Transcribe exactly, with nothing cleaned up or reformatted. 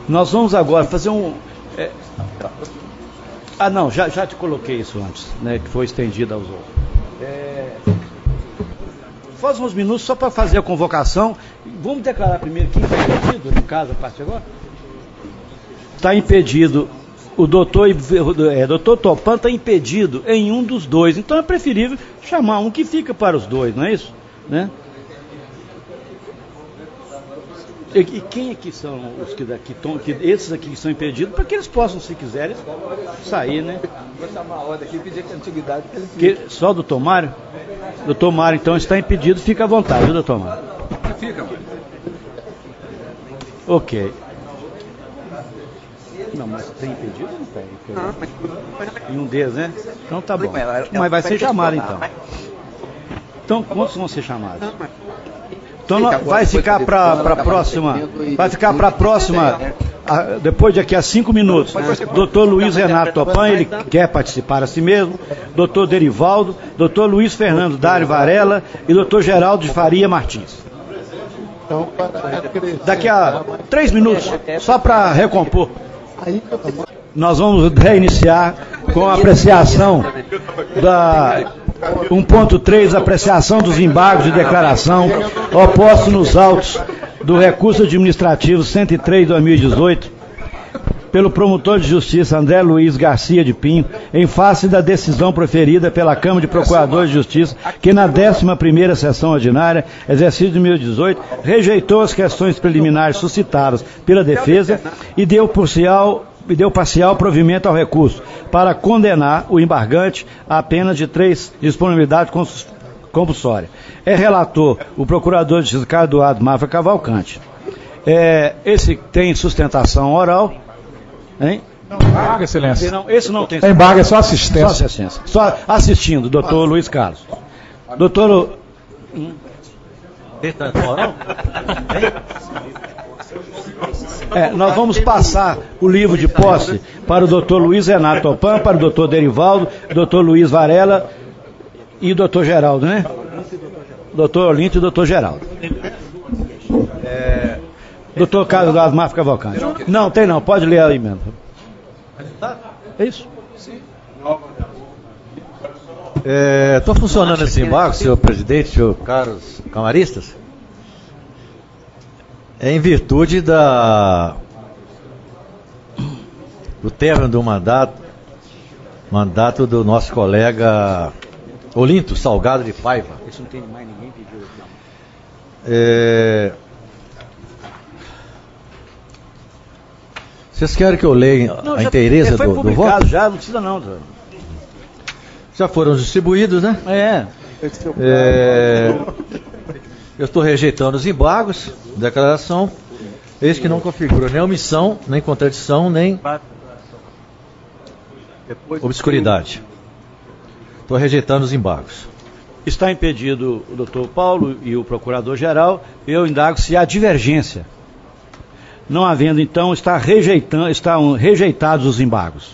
Nós vamos agora fazer um... É... Ah, não, já, já te coloquei isso antes, né, que foi estendido aos outros. É... Faz uns minutos só para fazer a convocação. Vamos declarar primeiro quem está impedido, no caso, a partir de agora? Está impedido... O doutor, é, doutor Topã está impedido em um dos dois. Então é preferível chamar um que fica para os dois, não é isso? Né? E, e quem aqui são os que daqui estão, que, esses aqui que são impedidos, para que eles possam, se quiserem, sair, né? Vou chamar a ordem aqui e pedir que a antiguidade que ele fique. Que, só o doutor Mário? Doutor Mário, então, está impedido, fica à vontade, viu, doutor Mário? Fica, Mário. Ok. Não, mas tem impedido ou não tem? Não, mas... Em um deles, né? Então tá bom. Mas vai ser chamado então. Então, quantos vão ser chamados? Então vai ficar para a próxima. Vai ficar para a próxima. Depois de aqui a cinco minutos. doutor Luiz Renato Topã, ele quer participar a si mesmo. doutor Derivaldo, doutor Luiz Fernando Dário Varela e doutor Geraldo de Faria Martins. Daqui a três minutos, só para recompor. Nós vamos reiniciar com a apreciação da um ponto três, apreciação dos embargos de declaração oposto nos autos do recurso administrativo cento e três de dois mil e dezoito pelo promotor de justiça André Luiz Garcia de Pinho, em face da decisão proferida pela Câmara de Procuradores de Justiça, que na décima primeira sessão ordinária, exercício de dois mil e dezoito, rejeitou as questões preliminares suscitadas pela defesa e deu parcial, e deu parcial provimento ao recurso, para condenar o embargante a pena de três disponibilidade compulsória. É relator o procurador de justiça Carlos Eduardo Mafra Cavalcante. É, esse tem sustentação oral. Hein? Não, embarga, excelência. Não, esse não tem. É embarga, é só assistência. Só assistência. Só assistindo, doutor Luiz Carlos. Doutor. Hum? É, nós vamos passar o livro de posse para o doutor Luiz Renato Topã, para o doutor Derivaldo, doutor Luiz Varela e o doutor Geraldo, né? doutor Olinto e doutor Geraldo. É... Doutor Carlos Eduardo Mafra Cavalcante. Não, tem não, pode ler aí mesmo. É isso? Estou é, funcionando esse embargo, senhor presidente, senhor caros camaristas, é em virtude da do término do mandato, mandato do nosso colega Olinto Salgado de Paiva. Isso não tem mais ninguém pediu. É... Vocês querem que eu leia não, a já, inteireza foi do, do voto? Já, não precisa não. Já, já foram distribuídos, né? É. é... Eu estou rejeitando os embargos, declaração, eis que não configura nem omissão, nem contradição, nem obscuridade. Estou rejeitando os embargos. Está impedido o doutor Paulo e o procurador-geral. Eu indago se há divergência. Não havendo, então, está rejeitando, estão rejeitados os embargos.